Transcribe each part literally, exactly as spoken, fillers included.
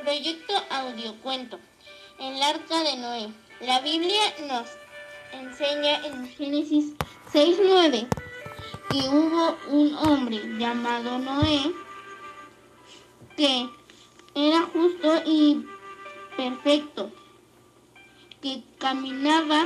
Proyecto audiocuento. El arca de Noé. La Biblia nos enseña en Génesis seis nueve que hubo un hombre llamado Noé que era justo y perfecto, que caminaba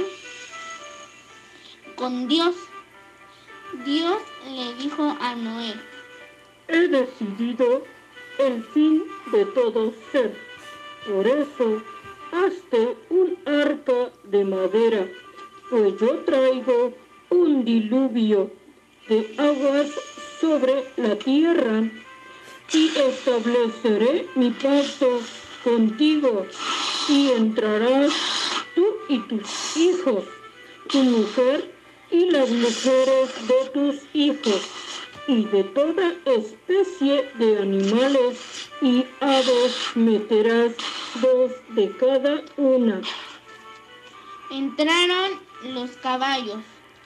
con Dios. Dios le dijo a Noé: he decidido el fin de todo ser. Por eso, hazte un arca de madera, pues yo traigo un diluvio de aguas sobre la tierra y estableceré mi pacto contigo y entrarás tú y tus hijos, tu mujer y las mujeres de tus hijos, y de toda especie de animales y aves meterás dos de cada una. Entraron los caballos,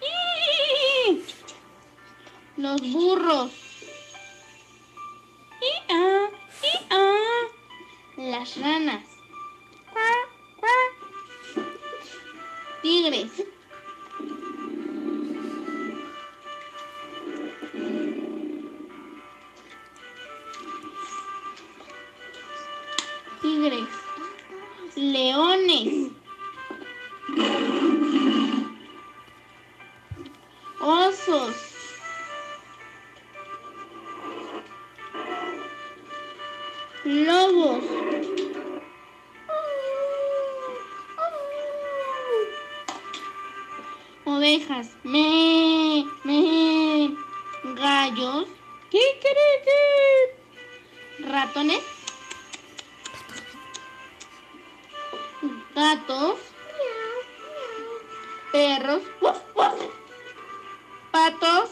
los burros, las ranas, tigres, tigres, leones, osos, lobos, ovejas, me, me, gallos, kikiriki, ratones, gatos, perros, ¡wuf, wuf!, patos,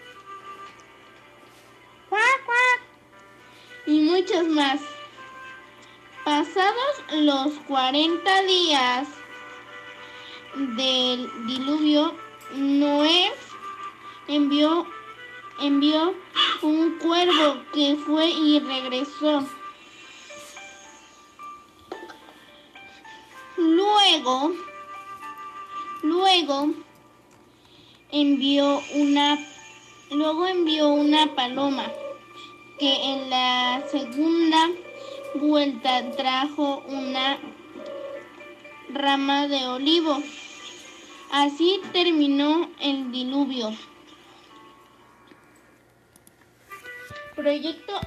¡cuac, cuac!, y muchos más. Pasados los cuarenta días del diluvio, Noé envió, envió un cuervo que fue y regresó. Luego, luego envió una, luego envió una paloma que en la segunda vuelta trajo una rama de olivo. Así terminó el diluvio. Proyecto